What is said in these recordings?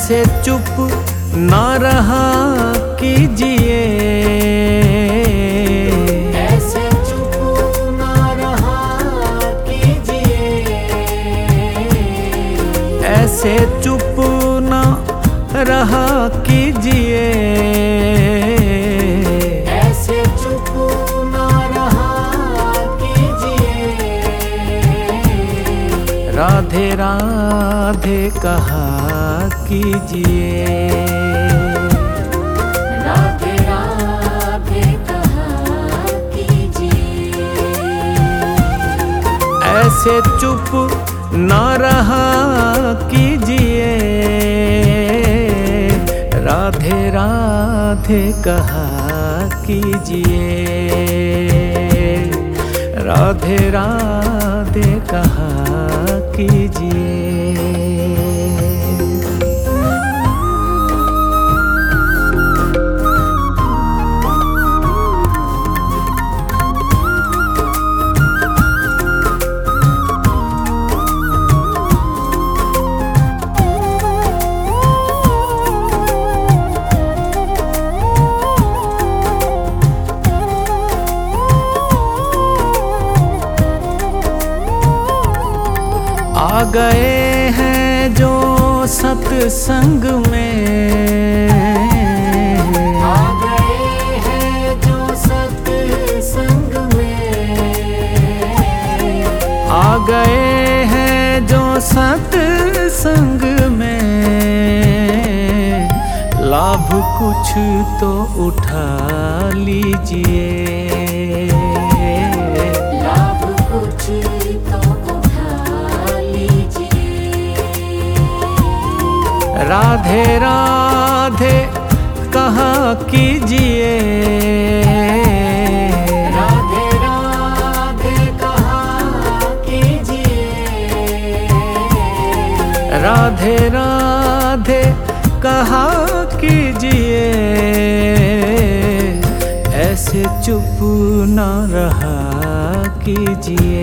ऐसे चुप ना रहा कीजिए, ऐसे चुप ना रहा कीजिए, ऐसे चुप ना रहा कीजिए, ऐसे चुप ना रहा कीजिए। राधे राधे कहा कीजिए, राधे राधे कहा कीजिए। ऐसे चुप ना रहा कीजिए, राधे राधे कहा कीजिए, राधे राधे कहा कीजिए। आ गए हैं जो सत्संग में, आ गए हैं जो सत्संग में, आ गए हैं जो सत्संग में, लाभ कुछ तो उठा लीजिए, लाभ कुछ तो राधे राधे कहा कीजिए, राधे राधे कहा कीजिए, राधे राधे कहा कीजिए। ऐसे चुप ना रहा कीजिए,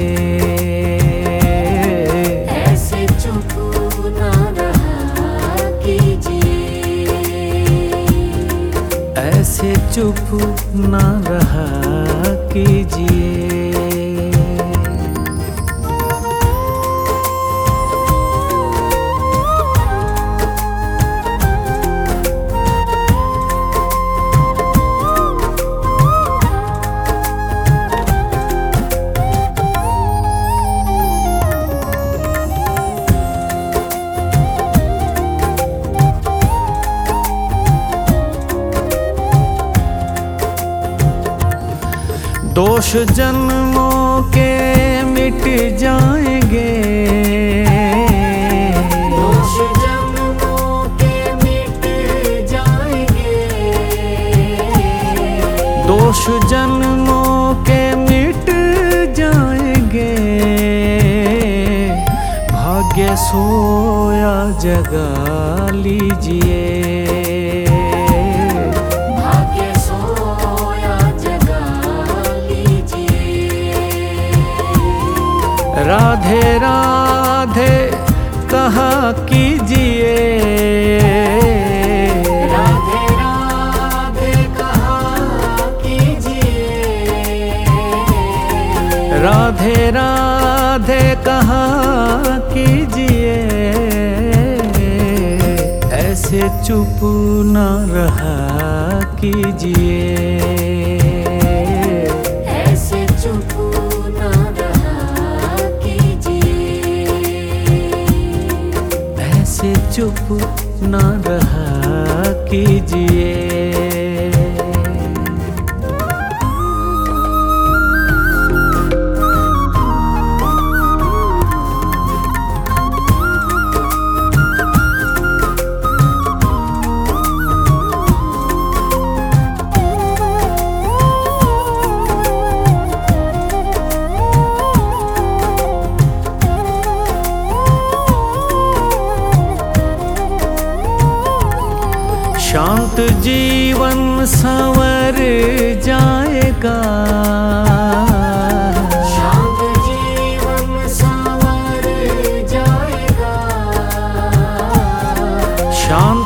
ऐसे चुप ना ऐसे चुप ना रहा कीजिए। दोष जन्मों के मिट जाएंगे, दोष जन्मों के मिट जाएंगे, दोष जन्मों के मिट जाएंगे, भाग्य सोया जगा लीजिए, राधे राधे कहा कीजिए, राधे राधे कहा कीजिए, राधे राधे कहा कीजिए। ऐसे चुप ना रहा कीजिए, ऐसे चुप चुप ना रहा कीजिए। शांत जीवन संवर जाएगा, शांत जीवन संवर जाएगा, शांत